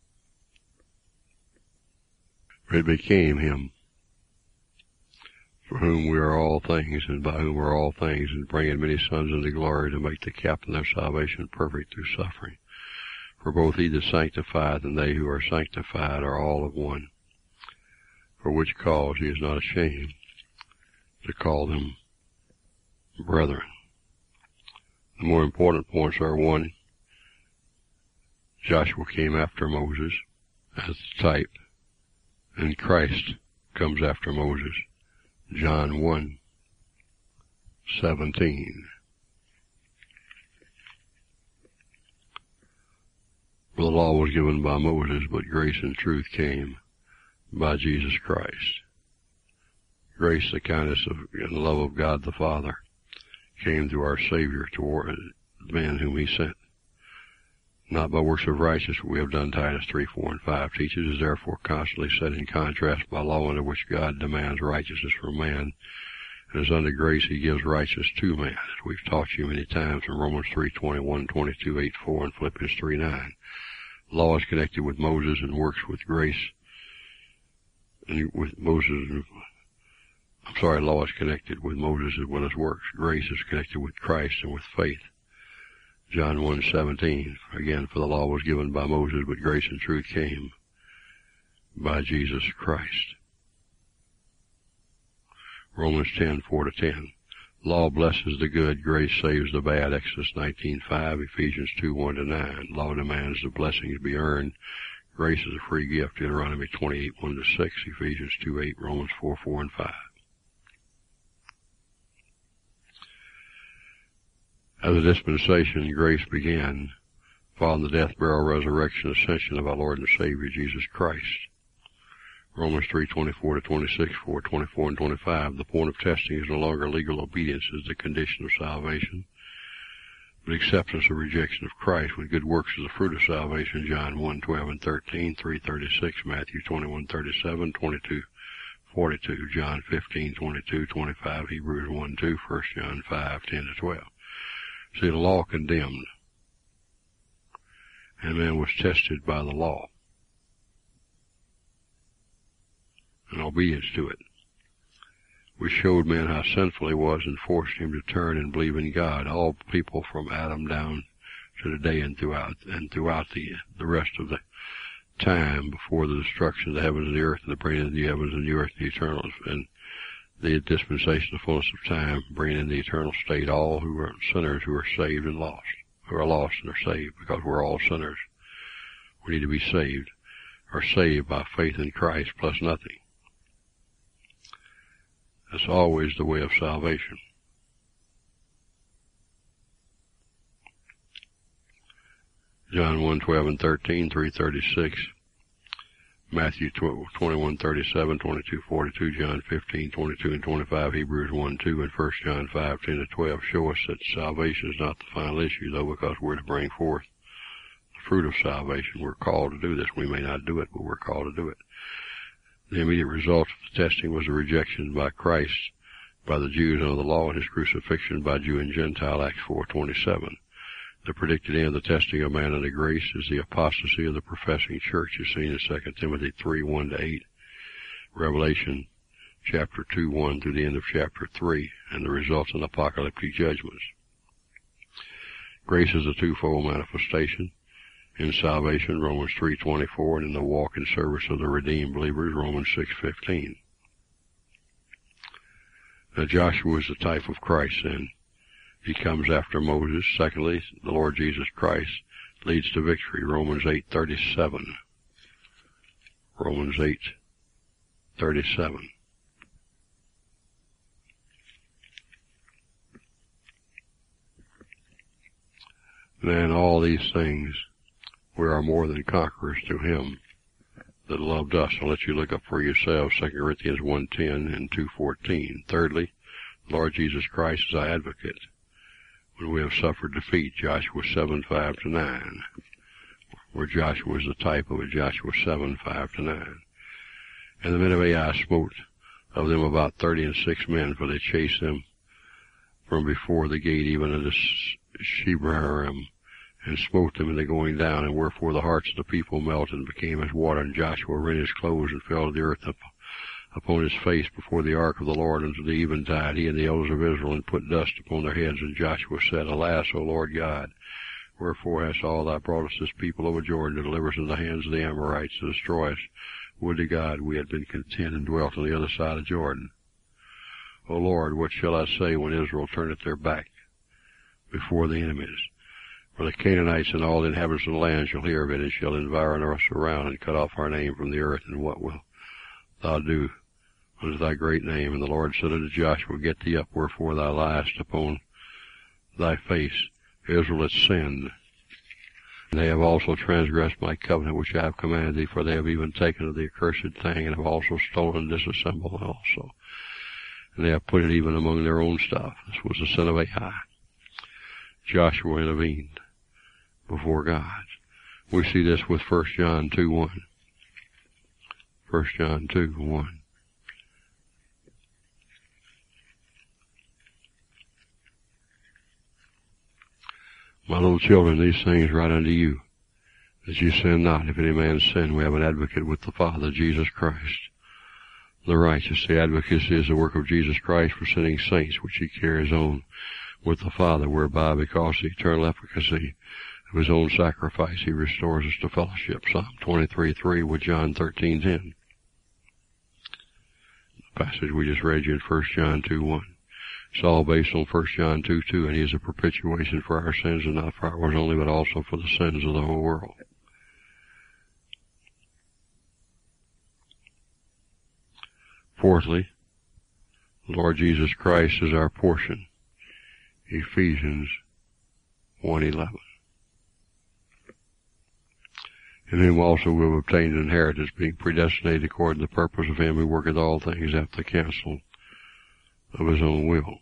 It became him. for whom we are all things, and by whom are all things, and bringing many sons into glory, to make the captain of their salvation perfect through suffering. For both he that sanctifieth and they who are sanctified are all of one. For which cause he is not ashamed to call them brethren. The more important points are: 1, Joshua came after Moses as the type, and Christ comes after Moses. John 1:17. For the law was given by Moses, but grace and truth came by Jesus Christ. Grace, the kindness and love of God the Father, came through our Savior toward the man whom he sent. Not by works of righteousness we have done, Titus 3:4 and 5 teaches, is therefore constantly set in contrast by law, under which God demands righteousness from man, and as under grace he gives righteousness to man. As we've taught you many times from Romans 3:21, 22, 8:4, and Philippians 3:9. Law is connected with Moses and works with grace, and with Moses. Law is connected with Moses as well as works. Grace is connected with Christ and with faith. John 1:17, again, for the law was given by Moses, but grace and truth came by Jesus Christ. Romans 10:4-10, law blesses the good, grace saves the bad. Exodus 19:5, Ephesians 2:1-9, law demands the blessings be earned. Grace is a free gift. Deuteronomy 28:1-6, Ephesians 2:8, Romans 4:4 and 5. As a dispensation, grace began following the death, burial, resurrection, ascension of our Lord and Savior Jesus Christ. Romans 3:24-26, 4:24 and 25. The point of testing is no longer legal obedience as the condition of salvation, but acceptance or rejection of Christ, with good works as the fruit of salvation. John 1:12 and 13, 3:36, Matthew 21:37, 22:42, John 15:22, 25, Hebrews 1:2, 1 John 5:10-12. See, the law condemned, and man was tested by the law and obedience to it, which showed man how sinful he was and forced him to turn and believe in God. All people from Adam down to today and throughout the rest of the time before the destruction of the heavens and the earth, and the bringing of the heavens and the earth and the eternal, and the dispensation of fullness of time, bringing in the eternal state, all who are sinners who are saved and lost, who are lost and are saved, because we're all sinners. We need to be saved, are saved by faith in Christ plus nothing. That's always the way of salvation. John 1:12 and 13, 3:36, Matthew 21:37, 22:42, John 15:22 and 25, Hebrews 1:2, and 1 John 5:10-12 show us that salvation is not the final issue, though, because we're to bring forth the fruit of salvation. We're called to do this. We may not do it, but we're called to do it. The immediate result of the testing was the rejection by Christ by the Jews under the law, and his crucifixion by Jew and Gentile, Acts 4:27. The predicted end of the testing of man under grace is the apostasy of the professing church, as seen in 2 Timothy 3:1-8, Revelation chapter 2:1 through the end of chapter 3, and the results in apocalyptic judgments. Grace is a twofold manifestation in salvation, Romans 3:24, and in the walk and service of the redeemed believers, Romans 6:15. Now Joshua is the type of Christ, then. He comes after Moses. Secondly, the Lord Jesus Christ leads to victory, Romans 8:37. Romans 8:37. And in all these things, we are more than conquerors through him that loved us. I'll let you look up for yourselves, 2 Corinthians 1:10 and 2:14. Thirdly, the Lord Jesus Christ is our advocate when we have suffered defeat, Joshua 7:5-9, where Joshua is the type of it, Joshua 7:5-9. And the men of Ai smote of them about 36 men, for they chased them from before the gate even unto Shebarim, and smote them in the going down, and wherefore the hearts of the people melted and became as water, and Joshua rent his clothes and fell to the earth upon his face before the ark of the Lord unto the eventide, he and the elders of Israel, and put dust upon their heads. And Joshua said, Alas, O Lord God, wherefore hast thou brought us this people over Jordan to deliver us into the hands of the Amorites to destroy us? Would to God we had been content and dwelt on the other side of Jordan. O Lord, what shall I say when Israel turneth their back before the enemies? For the Canaanites and all the inhabitants of the land shall hear of it, and shall environ us around, and cut off our name from the earth. And what wilt thou do unto thy great name? And the Lord said unto Joshua, Get thee up, wherefore thou liest upon thy face. Israel hath sinned, and they have also transgressed my covenant which I have commanded thee, for they have even taken of the accursed thing, and have also stolen and disassembled also. And they have put it even among their own stuff. This was the son of Ai. Joshua intervened before God. We see this with 1 John 2:1. 1 John 2:1. My little children, these things write unto you, that you sin not. If any man sin, we have an advocate with the Father, Jesus Christ, the righteous. The advocacy is the work of Jesus Christ for sinning saints, which he carries on with the Father, whereby, because of the eternal efficacy of his own sacrifice, he restores us to fellowship. Psalm 23:3 with John 13:10. The passage we just read you in 1 John 2:1. It's all based on 1 John 2:2, and he is a propitiation for our sins, and not for ours only, but also for the sins of the whole world. Fourthly, the Lord Jesus Christ is our portion. Ephesians 1:11. In whom also we have obtained an inheritance, being predestinated according to the purpose of him who worketh all things after the counsel of his own will.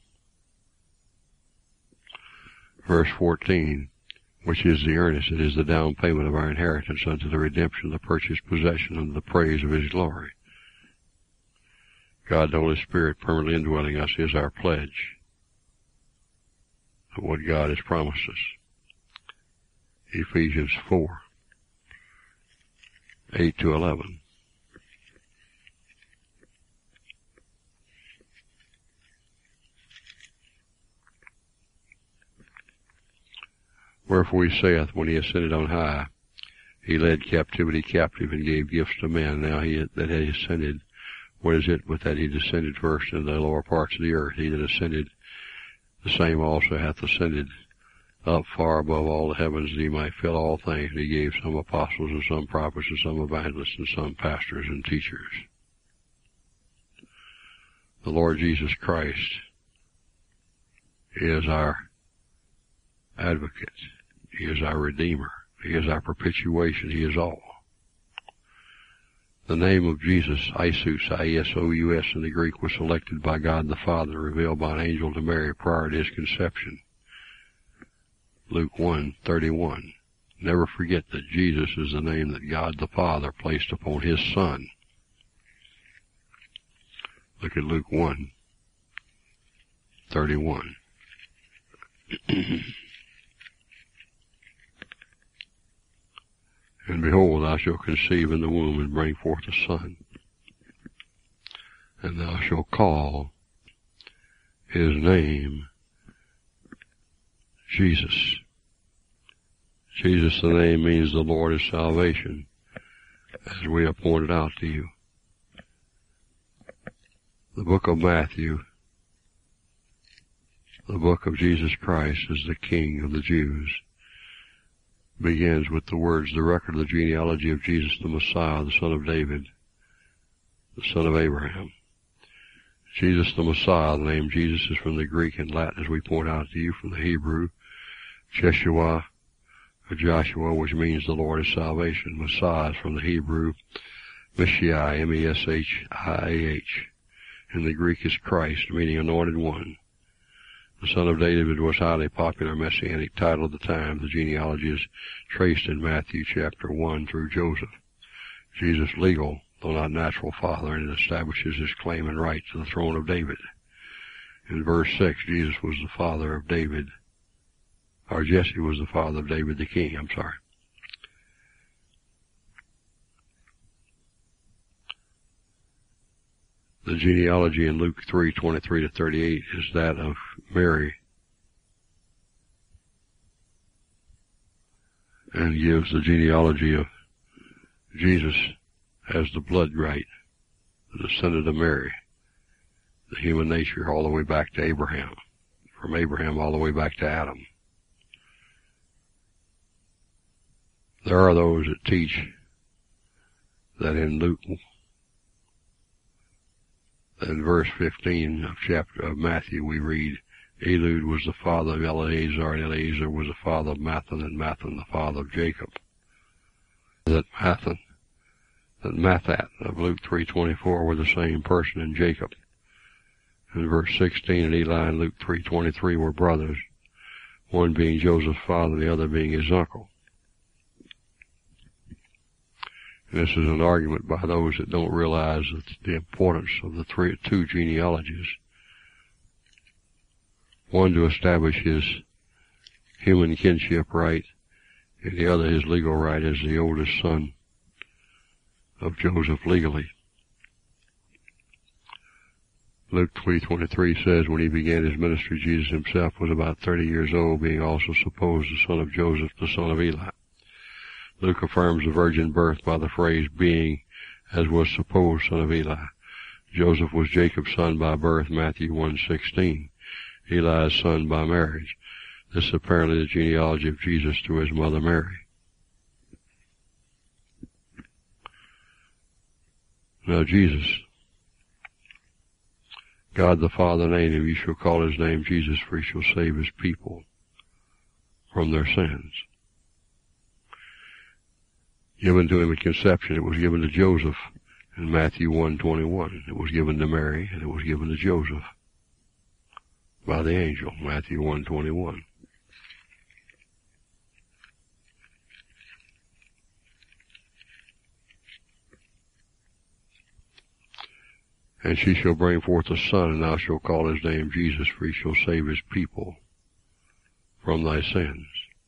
Verse 14, which is the earnest, it is the down payment of our inheritance unto the redemption of the purchased possession unto the praise of his glory. God the Holy Spirit permanently indwelling us is our pledge of what God has promised us. Ephesians 4:8-11. Wherefore he saith, when he ascended on high, he led captivity captive and gave gifts to men. Now that he ascended, what is it but that he descended first into the lower parts of the earth? He that ascended, the same also hath ascended up far above all the heavens, that he might fill all things. And he gave some apostles, and some prophets, and some evangelists, and some pastors and teachers. The Lord Jesus Christ is our advocate. He is our Redeemer. He is our propitiation. He is all. The name of Jesus, Isus, I-S-O-U-S in the Greek, was selected by God the Father, revealed by an angel to Mary prior to his conception. Luke 1:31. Never forget that Jesus is the name that God the Father placed upon his Son. Look at Luke 1:31. And behold, thou shalt conceive in the womb and bring forth a son, and thou shalt call his name Jesus. Jesus, the name, means the Lord is salvation, as we have pointed out to you. The book of Matthew, the book of Jesus Christ as the King of the Jews, begins with the words, the record of the genealogy of Jesus the Messiah, the son of David, the son of Abraham. Jesus the Messiah, the name Jesus is from the Greek and Latin, as we point out to you, from the Hebrew, Jeshua, or Joshua, which means the Lord is salvation. Messiah is from the Hebrew, Messiah, M-E-S-H-I-A-H. In the Greek is Christ, meaning anointed one. The son of David was a highly popular messianic title of the time. The genealogy is traced in Matthew chapter 1 through Joseph. Jesus' legal, though not natural father, and it establishes his claim and right to the throne of David. In verse 6, Jesus was the father of David, or Jesse was the father of David the king, The genealogy in Luke 3:23-38 is that of Mary, and gives the genealogy of Jesus as the blood right, the descendant of Mary, the human nature all the way back to Abraham, from Abraham all the way back to Adam. There are those that teach that in Luke, in verse 15 of Matthew, we read, Eliud was the father of Eleazar, and Eleazar was the father of Matthan, and Matthan the father of Jacob. That Mathat of Luke 3:24 were the same person in Jacob. In verse 16, and Eli in Luke 3:23 were brothers, one being Joseph's father, the other being his uncle. And this is an argument by those that don't realize the importance of the two genealogies. One to establish his human kinship right, and the other his legal right as the oldest son of Joseph legally. Luke 3:23 says, when he began his ministry, Jesus himself was about 30 years old, being also supposed the son of Joseph, the son of Eli. Luke affirms the virgin birth by the phrase being, as was supposed, son of Eli. Joseph was Jacob's son by birth, Matthew 1:16. Eli's son by marriage. This is apparently the genealogy of Jesus to his mother Mary. Now Jesus, God the Father named him, you shall call his name Jesus, for he shall save his people from their sins. Given to him at conception, it was given to Joseph in Matthew 1:21. It was given to Mary, and it was given to Joseph by the angel, Matthew 1:21. And she shall bring forth a son, and thou shalt call his name Jesus, for he shall save his people from thy sins.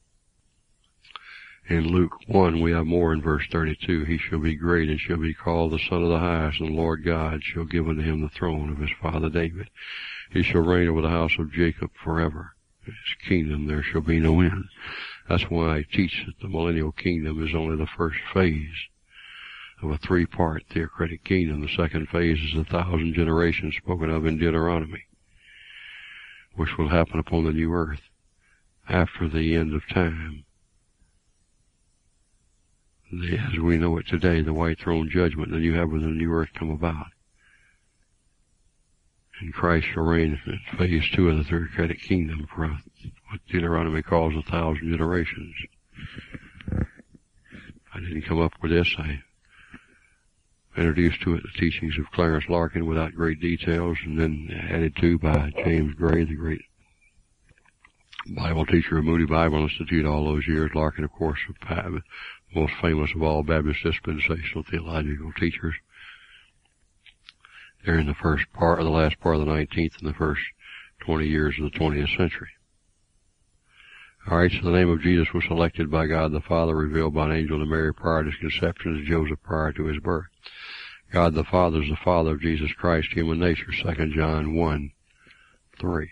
In Luke 1, we have more in verse 32. He shall be great, and shall be called the Son of the Highest, and the Lord God shall give unto him the throne of his father David. He shall reign over the house of Jacob forever. His kingdom there shall be no end. That's why I teach that the millennial kingdom is only the first phase of a three-part theocratic kingdom. The second phase is 1,000 generations spoken of in Deuteronomy, which will happen upon the new earth after the end of time. As we know it today, the white throne judgment, and you have when the new earth come about. And Christ shall reign in phase 2 of the theocratic kingdom for what Deuteronomy calls 1,000 generations. I didn't come up with this. I introduced to it the teachings of Clarence Larkin without great details, and then added to by James Gray, the great Bible teacher of Moody Bible Institute all those years. Larkin, of course, the most famous of all Baptist dispensational theological teachers. They're in the first part, or the last part of the 19th and the first 20 years of the 20th century. All right, so the name of Jesus was selected by God the Father, revealed by an angel to Mary prior to his conception, as Joseph prior to his birth. God the Father is the Father of Jesus Christ, human nature, 2 John 1:3.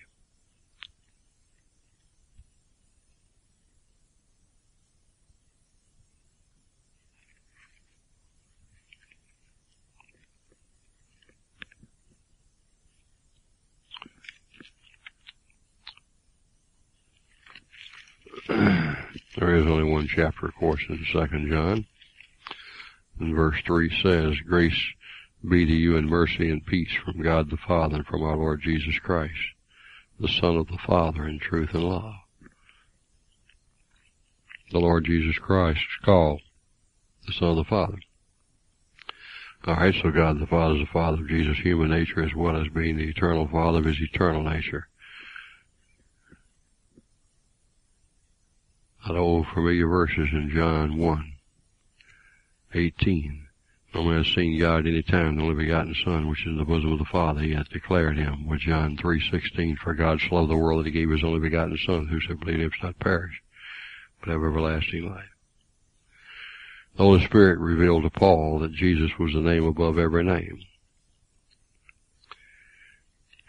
There is only one chapter, of course, in 2 John. And verse 3 says, Grace be to you and mercy and peace from God the Father and from our Lord Jesus Christ, the Son of the Father in truth and love. The Lord Jesus Christ is called the Son of the Father. All right, so God the Father is the Father of Jesus' human nature, as well as being the eternal Father of his eternal nature. That old familiar verses in John 1:18. No man has seen God any time, the only begotten Son, which is in the bosom of the Father, he hath declared him. With John 3:16, for God so loved the world that he gave his only begotten Son, whosoever believeth in him shall not perish, but have everlasting life. The Holy Spirit revealed to Paul that Jesus was the name above every name.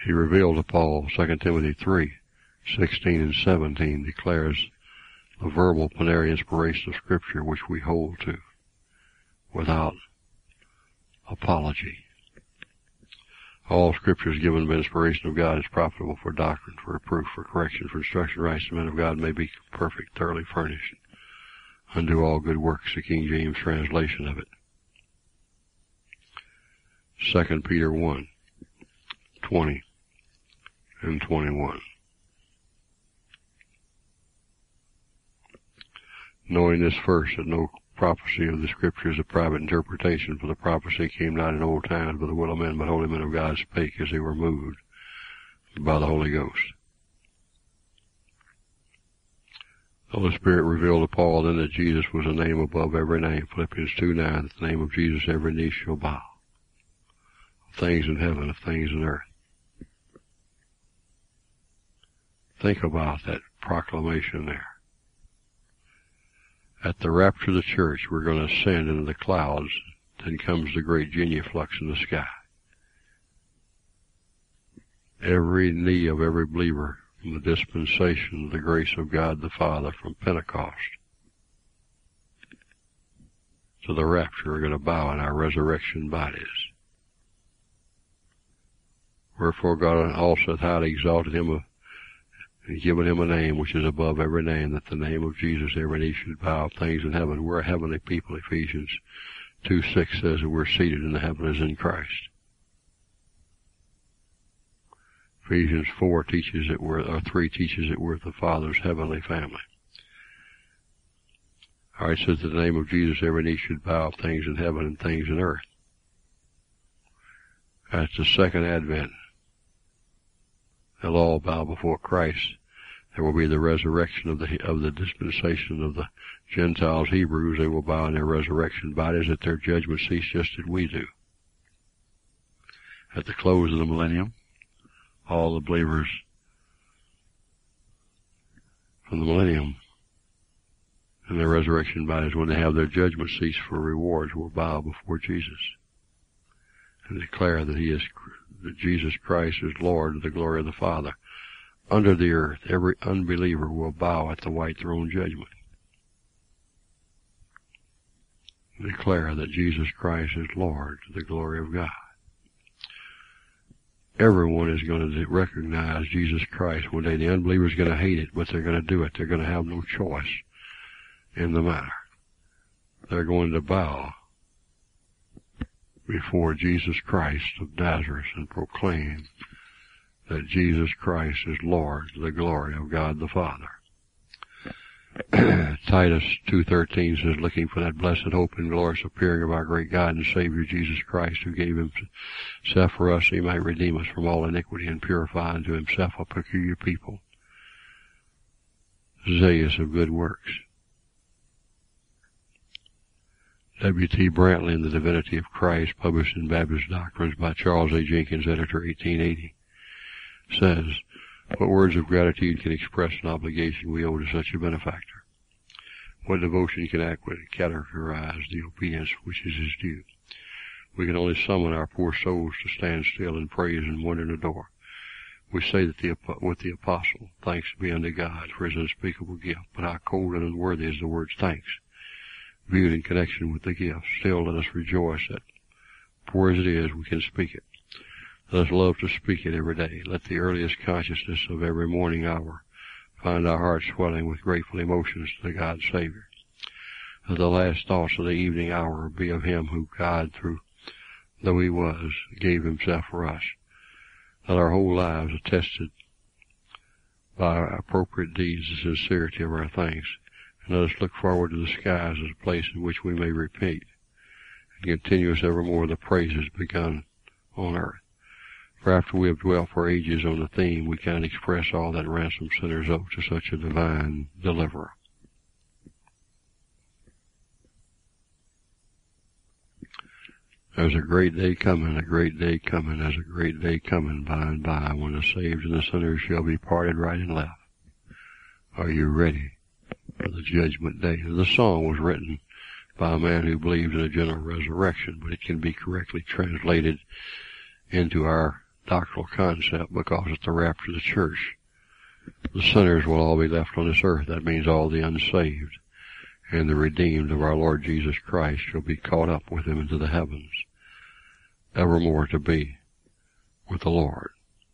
he revealed to Paul, 2 Timothy 3:16 and 17 declares the verbal plenary inspiration of Scripture which we hold to without apology. All Scripture is given by inspiration of God is profitable for doctrine, for reproof, for correction, for instruction, rights the man of God may be perfect, thoroughly furnished, unto all good works, the King James translation of it. 2 Peter 1:20 and 21. Knowing this first, that no prophecy of the Scripture is a private interpretation, for the prophecy came not in old times by the will of men, but holy men of God spake as they were moved by the Holy Ghost. The Holy Spirit revealed to Paul then that Jesus was a name above every name, Philippians 2:9, that the name of Jesus every knee shall bow, of things in heaven, of things in earth. Think about that proclamation there. At the rapture of the church, we're going to ascend into the clouds. Then comes the great genuflux in the sky. Every knee of every believer from the dispensation of the grace of God the Father from Pentecost to the rapture are going to bow in our resurrection bodies. Wherefore God also hath highly exalted him and given him a name which is above every name, that the name of Jesus every knee should bow, of things in heaven. We're a heavenly people. Ephesians 2:6 says that we're seated in the heavens in Christ. Ephesians 3 teaches that we're the Father's heavenly family. All right, it says that the name of Jesus every knee should bow, of things in heaven and things in earth. That's the second advent. They'll all bow before Christ. There will be the resurrection of the dispensation of the Gentiles, Hebrews. They will bow in their resurrection bodies at their judgment seats, just as we do. At the close of the millennium, all the believers from the millennium in their resurrection bodies, when they have their judgment seats for rewards, will bow before Jesus and declare that that Jesus Christ is Lord of the glory of the Father. Under the earth, every unbeliever will bow at the white throne judgment. Declare that Jesus Christ is Lord to the glory of God. Everyone is going to recognize Jesus Christ one day. The unbeliever is going to hate it, but they're going to do it. They're going to have no choice in the matter. They're going to bow before Jesus Christ of Nazareth and proclaim that Jesus Christ is Lord to the glory of God the Father. Titus 2:13 says, looking for that blessed hope and glorious appearing of our great God and Savior Jesus Christ, who gave himself for us, he might redeem us from all iniquity and purify unto himself a peculiar people, zealous of good works. W.T. Brantley in The Divinity of Christ, published in Baptist Doctrines by Charles A. Jenkins, editor, 1880, says, what words of gratitude can express an obligation we owe to such a benefactor? What devotion can adequately characterize the obedience which is his due? We can only summon our poor souls to stand still in praise and wonder and adore. We say that with the apostle, thanks be unto God for his unspeakable gift, but how cold and unworthy is the word thanks, viewed in connection with the gift. Still let us rejoice that, poor as it is, we can speak it. Let us love to speak it every day. Let the earliest consciousness of every morning hour find our hearts swelling with grateful emotions to the God Savior. Let the last thoughts of the evening hour be of him who God, though he was, gave himself for us. Let our whole lives attested by our appropriate deeds the sincerity of our thanks. And let us look forward to the skies as a place in which we may repeat and continue us evermore the praises begun on earth. For after we have dwelt for ages on the theme, we cannot express all that ransomed sinners owe to such a divine deliverer. There's a great day coming, there's a great day coming by and by, when the saved and the sinners shall be parted right and left. Are you ready for the judgment day? The song was written by a man who believed in a general resurrection, but it can be correctly translated into our doctrinal concept, because at the rapture of the church, the sinners will all be left on this earth. That means all the unsaved and the redeemed of our Lord Jesus Christ shall be caught up with him into the heavens, evermore to be with the Lord.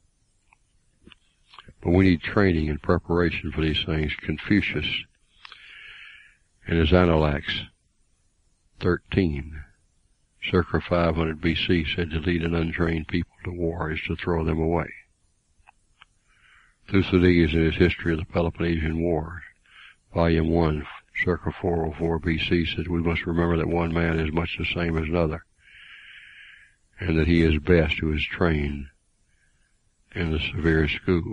But we need training and preparation for these things. Confucius, in his Analects 13, circa 500 BC, said to lead an untrained people to war is to throw them away. Thucydides, in his History of the Peloponnesian Wars, Volume 1, circa 404 BC, said we must remember that one man is much the same as another, and that he is best who is trained in the severe school.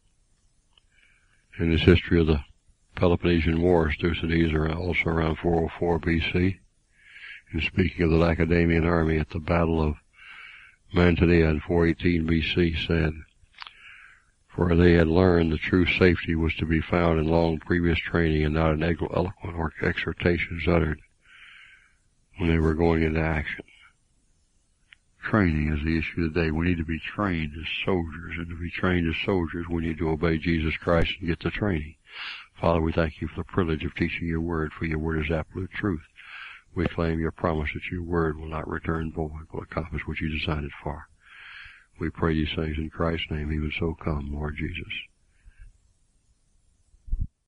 In his History of the Peloponnesian Wars, Thucydides, also around 404 BC, in speaking of the Lacedaemonian army at the Battle of Mantinea in 418 BC, said, "For they had learned the true safety was to be found in long previous training and not in eloquent or exhortations uttered when they were going into action." Training is the issue today. We need to be trained as soldiers, and to be trained as soldiers, we need to obey Jesus Christ and get the training. Father, we thank you for the privilege of teaching your word, for your word is absolute truth. We claim your promise that your word will not return void, but accomplish what you designed it for. We pray these things in Christ's name, even so come, Lord Jesus.